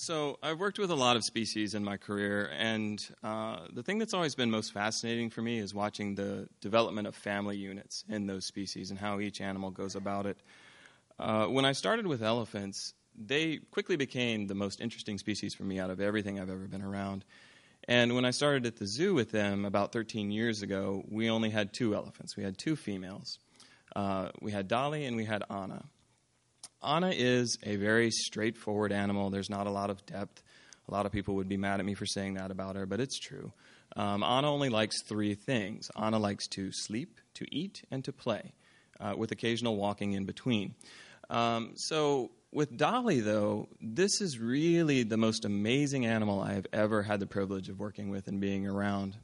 So I've worked with a lot of species in my career, and the thing that's always been most fascinating for me is watching the development of family units in those species and how each animal goes about it. When I started with elephants, they quickly became the most interesting species for me out of everything I've ever been around. And when I started at the zoo with them about 13 years ago, we only had two elephants. We had two females. We had Dolly and we had Anna. Anna is a very straightforward animal. There's not a lot of depth. A lot of people would be mad at me for saying that about her, but it's true. Anna only likes three things. Anna likes to sleep, to eat, and to play, with occasional walking in between. So with Dolly, though, this is really the most amazing animal I have ever had the privilege of working with and being around.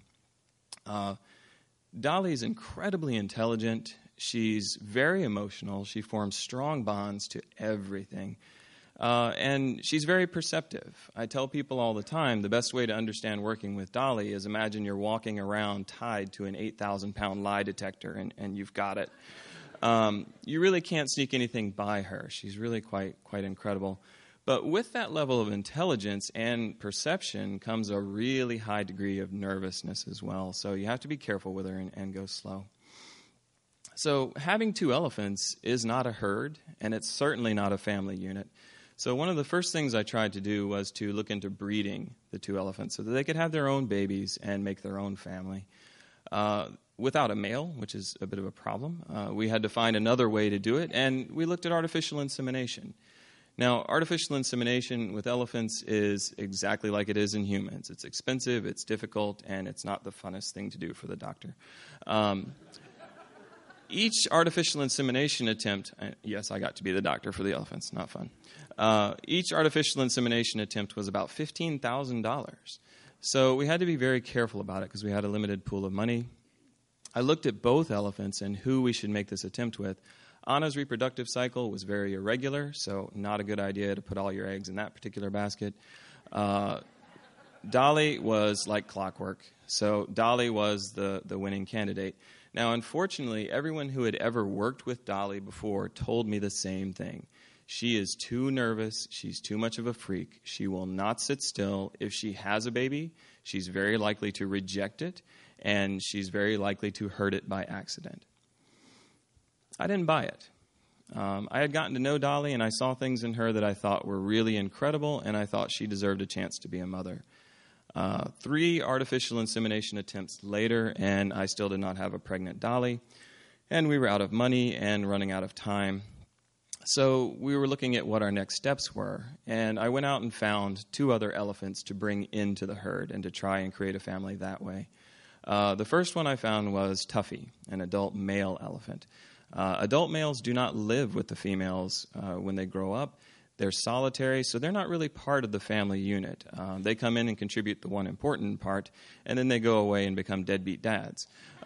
Dolly is incredibly intelligent. She's very emotional. She forms strong bonds to everything. And she's very perceptive. I tell people all the time, the best way to understand working with Dolly is imagine you're walking around tied to an 8,000-pound lie detector, and you've got it. You really can't sneak anything by her. She's really quite incredible. But with that level of intelligence and perception comes a really high degree of nervousness as well. So you have to be careful with her and go slow. So having two elephants is not a herd, and it's certainly not a family unit. So one of the first things I tried to do was to look into breeding the two elephants so that they could have their own babies and make their own family. Without a male, which is a bit of a problem, we had to find another way to do it, and we looked at artificial insemination. Now, artificial insemination with elephants is exactly like it is in humans. It's expensive, it's difficult, and it's not the funnest thing to do for the doctor. Each artificial insemination attempt, yes, I got to be the doctor for the elephants, not fun. Each artificial insemination attempt was about $15,000. So we had to be very careful about it because we had a limited pool of money. I looked at both elephants and who we should make this attempt with. Anna's reproductive cycle was very irregular, so not a good idea to put all your eggs in that particular basket. Dolly was like clockwork, so Dolly was the winning candidate. Now, unfortunately, everyone who had ever worked with Dolly before told me the same thing. She is too nervous. She's too much of a freak. She will not sit still. If she has a baby, she's very likely to reject it, and she's very likely to hurt it by accident. I didn't buy it. I had gotten to know Dolly, and I saw things in her that I thought were really incredible, and I thought she deserved a chance to be a mother. 3 artificial insemination attempts later, and I still did not have a pregnant Dolly, and we were out of money and running out of time. So we were looking at what our next steps were, and I went out and found 2 other elephants to bring into the herd and to try and create a family that way. The first one I found was Tuffy, an adult male elephant. Adult males do not live with the females when they grow up. They're solitary, so they're not really part of the family unit. They come in and contribute the one important part, and then they go away and become deadbeat dads.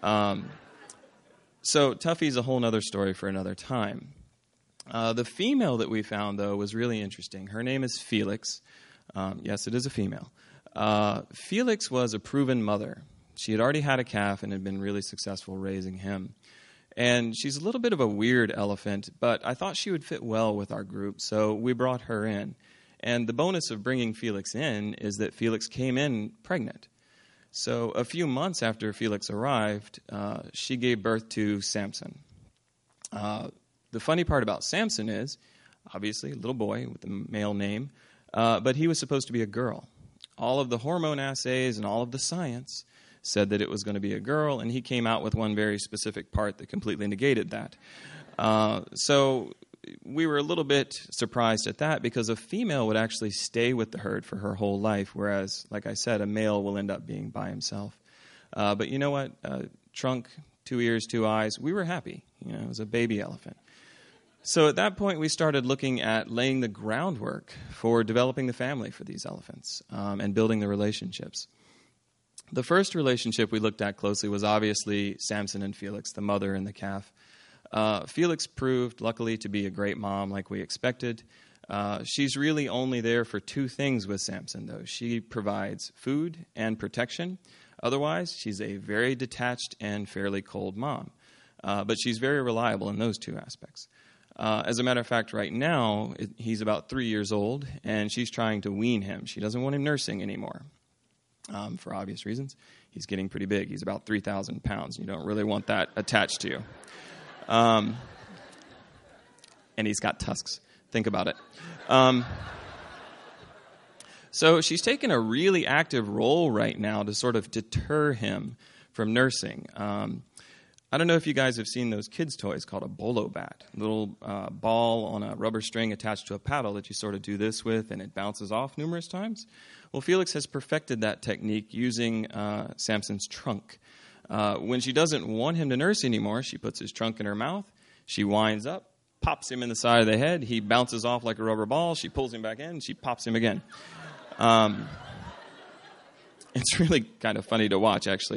So Tuffy's a whole other story for another time. The female that we found, though, was really interesting. Her name is Felix. Yes, it is a female. Felix was a proven mother. She had already had a calf and had been really successful raising him. And she's a little bit of a weird elephant, but I thought she would fit well with our group, so we brought her in. And the bonus of bringing Felix in is that Felix came in pregnant. So a few months after Felix arrived, she gave birth to Samson. The funny part about Samson is, obviously, a little boy with a male name, but he was supposed to be a girl. All of the hormone assays and all of the science said that it was going to be a girl, and he came out with one very specific part that completely negated that. So we were a little bit surprised at that because a female would actually stay with the herd for her whole life, whereas, like I said, a male will end up being by himself. But you know what? Trunk, 2 ears, 2 eyes, we were happy. It was a baby elephant. So at that point, we started looking at laying the groundwork for developing the family for these elephants and building the relationships. The first relationship we looked at closely was obviously Samson and Felix, the mother and the calf. Felix proved, luckily, to be a great mom like we expected. She's really only there for 2 things with Samson, though. She provides food and protection. Otherwise, she's a very detached and fairly cold mom. But she's very reliable in those 2 aspects. As a matter of fact, right now, he's about 3 years old, and she's trying to wean him. She doesn't want him nursing anymore, for obvious reasons. He's getting pretty big. He's about 3,000 pounds. You don't really want that attached to you. And he's got tusks. Think about it. So she's taken a really active role right now to sort of deter him from nursing. I don't know if you guys have seen those kids' toys called a bolo bat, a little ball on a rubber string attached to a paddle that you sort of do this with, and it bounces off numerous times. Well, Felix has perfected that technique using Samson's trunk. When she doesn't want him to nurse anymore, she puts his trunk in her mouth, she winds up, pops him in the side of the head, he bounces off like a rubber ball, she pulls him back in, she pops him again. It's really kind of funny to watch, actually.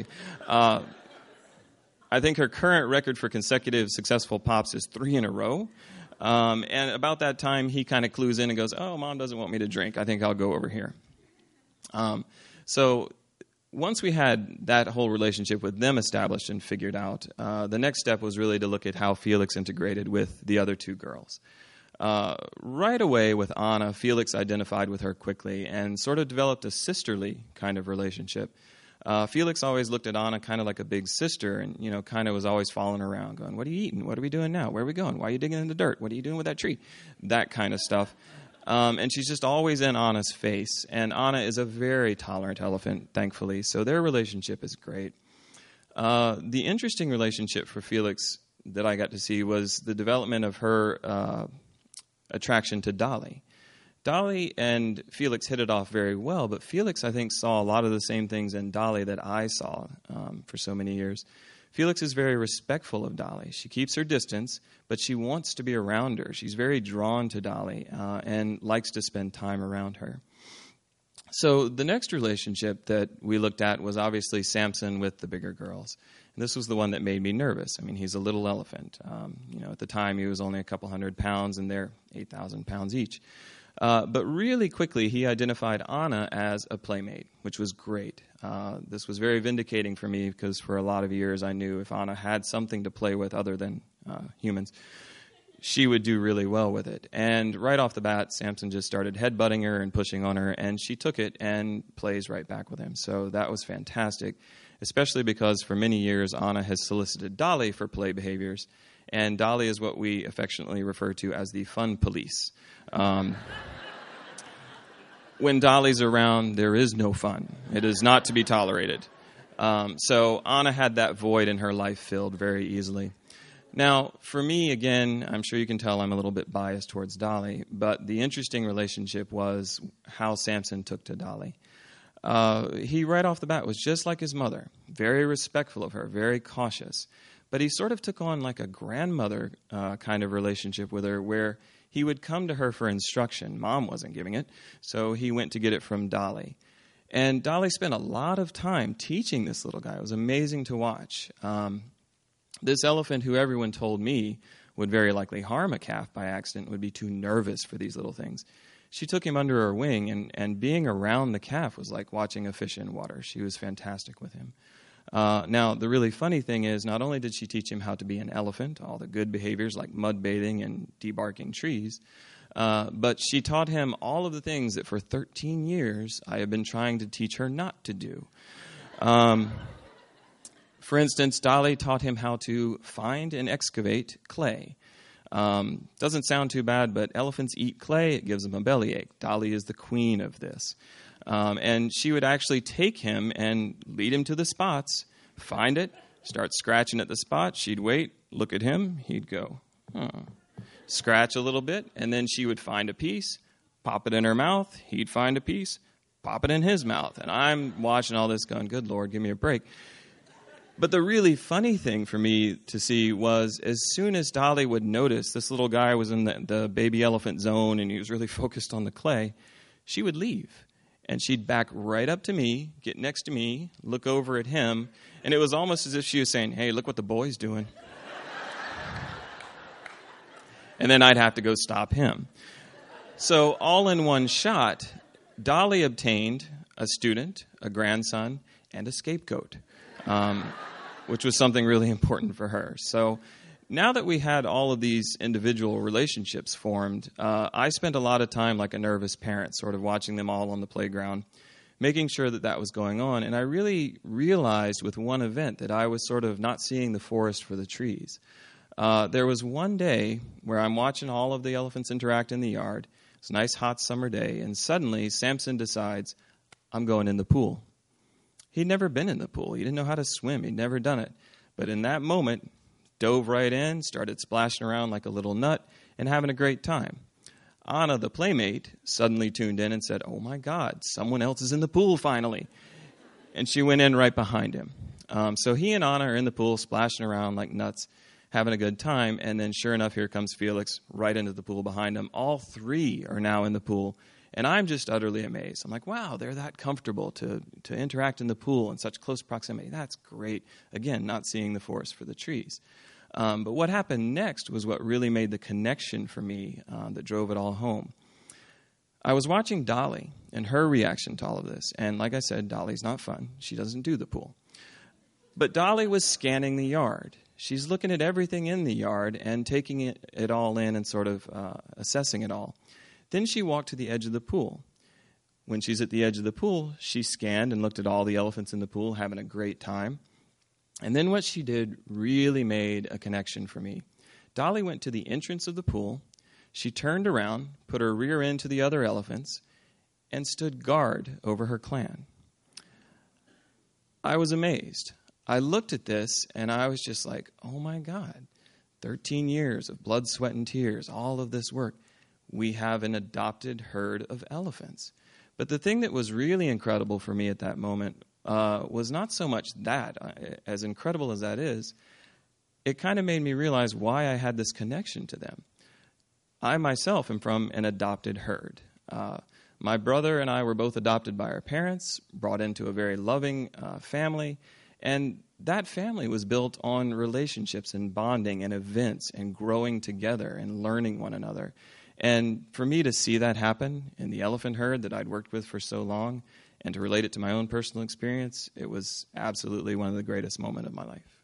I think her current record for consecutive successful pops is 3 in a row. And about that time, he kind of clues in and goes, oh, Mom doesn't want me to drink. I think I'll go over here. So once we had that whole relationship with them established and figured out, the next step was really to look at how Felix integrated with the other 2 girls. Right away with Anna, Felix identified with her quickly and sort of developed a sisterly kind of relationship. Felix always looked at Anna kind of like a big sister and, kind of was always following her around going, what are you eating? What are we doing now? Where are we going? Why are you digging in the dirt? What are you doing with that tree? That kind of stuff. And she's just always in Anna's face. And Anna is a very tolerant elephant, thankfully. So their relationship is great. The interesting relationship for Felix that I got to see was the development of her attraction to Dolly. Dolly and Felix hit it off very well, but Felix, I think, saw a lot of the same things in Dolly that I saw for so many years. Felix is very respectful of Dolly. She keeps her distance, but she wants to be around her. She's very drawn to Dolly and likes to spend time around her. So the next relationship that we looked at was obviously Samson with the bigger girls. And this was the one that made me nervous. I mean, he's a little elephant. At the time, he was only a couple 100 pounds, and they're 8,000 pounds each. But really quickly, he identified Anna as a playmate, which was great. This was very vindicating for me because for a lot of years I knew if Anna had something to play with other than humans, she would do really well with it. And right off the bat, Samson just started headbutting her and pushing on her, and she took it and plays right back with him. So that was fantastic, especially because for many years Anna has solicited Dolly for play behaviors, and Dolly is what we affectionately refer to as the fun police. When Dolly's around, there is no fun. It is not to be tolerated. So Anna had that void in her life filled very easily. Now, for me, again, I'm sure you can tell I'm a little bit biased towards Dolly, but the interesting relationship was how Samson took to Dolly. He, right off the bat, was just like his mother, very respectful of her, very cautious. But he sort of took on like a grandmother kind of relationship with her where he would come to her for instruction. Mom wasn't giving it, so he went to get it from Dolly. And Dolly spent a lot of time teaching this little guy. It was amazing to watch. This elephant, who everyone told me would very likely harm a calf by accident, would be too nervous for these little things. She took him under her wing, and being around the calf was like watching a fish in water. She was fantastic with him. Now, the really funny thing is, not only did she teach him how to be an elephant, all the good behaviors like mud bathing and debarking trees, but she taught him all of the things that for 13 years I have been trying to teach her not to do. For instance, Dolly taught him how to find and excavate clay. Doesn't sound too bad, but elephants eat clay. It gives them a bellyache. Dolly is the queen of this. And she would actually take him and lead him to the spots, find it, start scratching at the spot. She'd wait, look at him. He'd go, scratch a little bit, and then she would find a piece, pop it in her mouth. He'd find a piece, pop it in his mouth. And I'm watching all this going, good Lord, give me a break. But the really funny thing for me to see was as soon as Dolly would notice this little guy was in the baby elephant zone and he was really focused on the clay, she would leave. And she'd back right up to me, get next to me, look over at him, and it was almost as if she was saying, hey, look what the boy's doing. And then I'd have to go stop him. So all in one shot, Dolly obtained a student, a grandson, and a scapegoat. Which was something really important for her. So Now that we had all of these individual relationships formed, I spent a lot of time like a nervous parent, sort of watching them all on the playground, making sure that that was going on. And I really realized with one event that I was sort of not seeing the forest for the trees. There was one day where I'm watching all of the elephants interact in the yard. It's a nice hot summer day, and suddenly Samson decides, I'm going in the pool. He'd never been in the pool. He didn't know how to swim. He'd never done it. But in that moment, dove right in, started splashing around like a little nut, and having a great time. Anna, the playmate, suddenly tuned in and said, oh my God, someone else is in the pool finally. And she went in right behind him. So he and Anna are in the pool, splashing around like nuts, having a good time. And then sure enough, here comes Felix right into the pool behind him. All three are now in the pool. And I'm just utterly amazed. I'm like, wow, they're that comfortable to interact in the pool in such close proximity. That's great. Again, not seeing the forest for the trees. But what happened next was what really made the connection for me that drove it all home. I was watching Dolly and her reaction to all of this. And like I said, Dolly's not fun. She doesn't do the pool. But Dolly was scanning the yard. She's looking at everything in the yard and taking it all in and sort of assessing it all. Then she walked to the edge of the pool. When she's at the edge of the pool, she scanned and looked at all the elephants in the pool, having a great time. And then what she did really made a connection for me. Dolly went to the entrance of the pool. She turned around, put her rear end to the other elephants, and stood guard over her clan. I was amazed. I looked at this, and I was just like, oh my God, 13 years of blood, sweat, and tears, all of this work. We have an adopted herd of elephants. But the thing that was really incredible for me at that moment was not so much that, as incredible as that is, it kind of made me realize why I had this connection to them. I myself am from an adopted herd. My brother and I were both adopted by our parents, brought into a very loving family, and that family was built on relationships and bonding and events and growing together and learning one another. And for me to see that happen in the elephant herd that I'd worked with for so long and to relate it to my own personal experience, it was absolutely one of the greatest moments of my life.